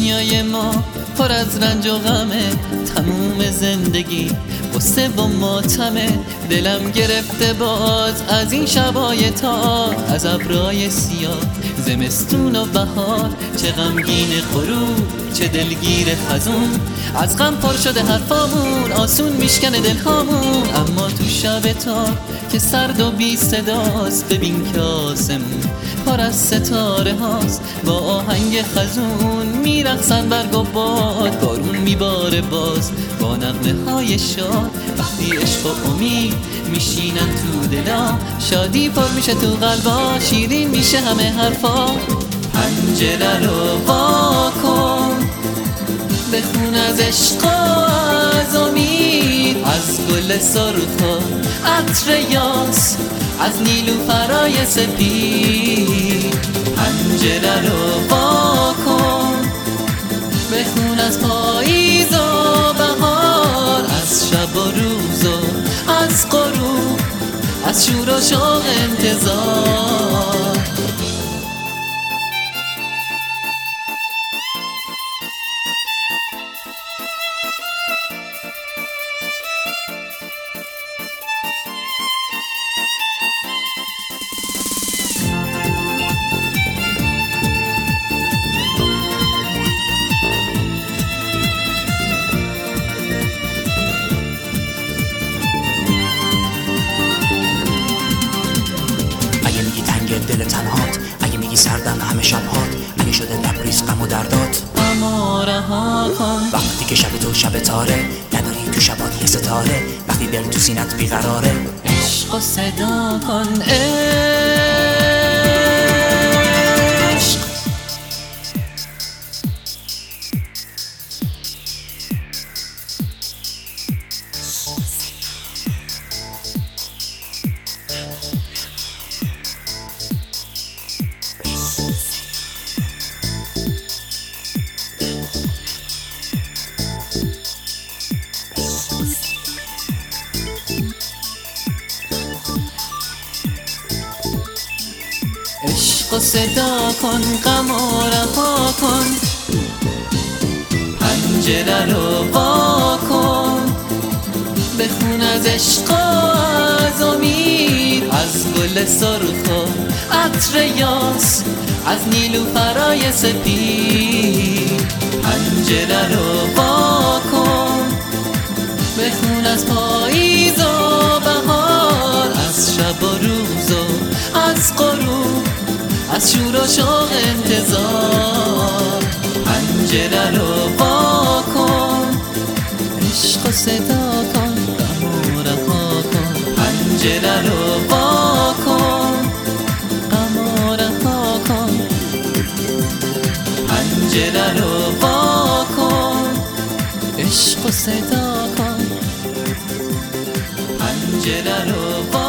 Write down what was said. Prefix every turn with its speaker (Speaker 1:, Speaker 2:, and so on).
Speaker 1: دنیای ما پر از رنج و غمه، تموم زندگی غصه و ماتمه. دلم گرفته باز از این شبای تار، از ابرای سیاه زمستون و بهار. چه غمگین غروب چه دلگیر خزون، از غم پر شده حرفامون، آسون میشکنه دلهامون. اما تو شب تار که سرد و بی صداست، ببین که آسمون پر از ستاره هاست. با آهنگ خزون میرقصن برگ و باد، بارون میباره باز با نغمه های شاد. وقتی عشق و امید میشینن تو دلا، شادی پر میشه تو قلبا، شیرین میشه همه حرفا. پنجره رو وا کن، بخون از عشق و از امید، از گل سرخ و عطر یاس، از نیلوفرای سپید. پنجره رو وا کن، بخون از پاییز و بهار، از شب و روز و از غروب، از شور و شوق انتظار.
Speaker 2: دل تنهات، اگه میگی سردم همه شبهات، اگه شده لبریز غم و دردات،
Speaker 1: اما رها کن.
Speaker 2: وقتی که شب تو شب تاره، نداری تو شبات یه ستاره، وقتی دل تو سینت بیقراره،
Speaker 1: عشق و صدا کن. عشق و صدا کن، غم و رها کن. پنجره رو وا کن، بخون از عشق و از امید، از گل سرخ و عطر یاس، از نیلوفرای سپید. پنجره رو وا کن، بخون از پاییز و بهار، از شب و روز و از غروب، از شور و شوق انتظار. پنجره رو وا کن، عشق و صدا کن، غم و رها کن. پنجره رو وا کن، غم و رها کن. پنجره رو وا کن، عشق و صدا کن. پنجره رو وا